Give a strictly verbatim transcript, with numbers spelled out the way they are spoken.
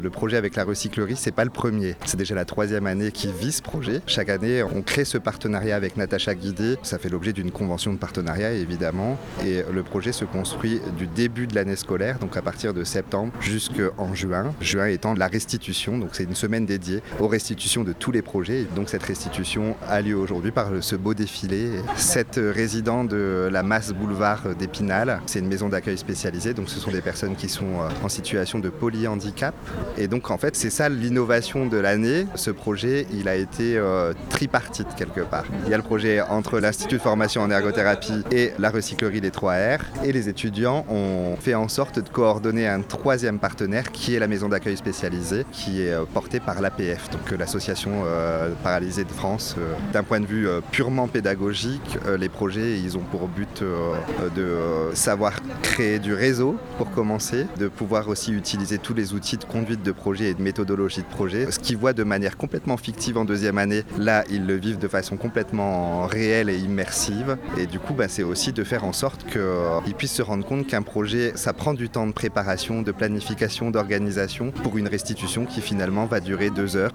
Le projet avec la recyclerie, c'est pas le premier. C'est déjà la troisième année qui vit ce projet. Chaque année, on crée ce partenariat avec Natacha Guidé. Ça fait l'objet d'une convention de partenariat, évidemment. Et le projet se construit du début de l'année scolaire, donc à partir de septembre jusqu'en juin. Juin étant la restitution, donc c'est une semaine dédiée aux restitutions de tous les projets. Et donc cette restitution a lieu aujourd'hui par ce beau défilé. Sept résidents de la Masse Boulevard d'Épinal. C'est une maison d'accueil spécialisée, donc ce sont des personnes qui sont en situation de polyhandicap. Et donc en fait c'est ça l'innovation de l'année. Ce projet il a été euh, tripartite quelque part. Il y a le projet entre l'Institut de formation en ergothérapie et la recyclerie des trois R. Et les étudiants ont fait en sorte de coordonner un troisième partenaire qui est la maison d'accueil spécialisée, qui est euh, portée par l'A P F, donc euh, l'association euh, paralysée de France. Euh, d'un point de vue euh, purement pédagogique, euh, les projets ils ont pour but euh, de euh, savoir créer du réseau pour commencer, de pouvoir aussi utiliser tous les outils de conduite de projet et de méthodologie de projet. Ce qu'ils voient de manière complètement fictive en deuxième année, là ils le vivent de façon complètement réelle et immersive. Et du coup bah, c'est aussi de faire en sorte qu'ils euh, puissent se rendre compte qu'un projet ça prend du temps de préparation, de planification, d'organisation pour une restitution qui finalement va durer deux heures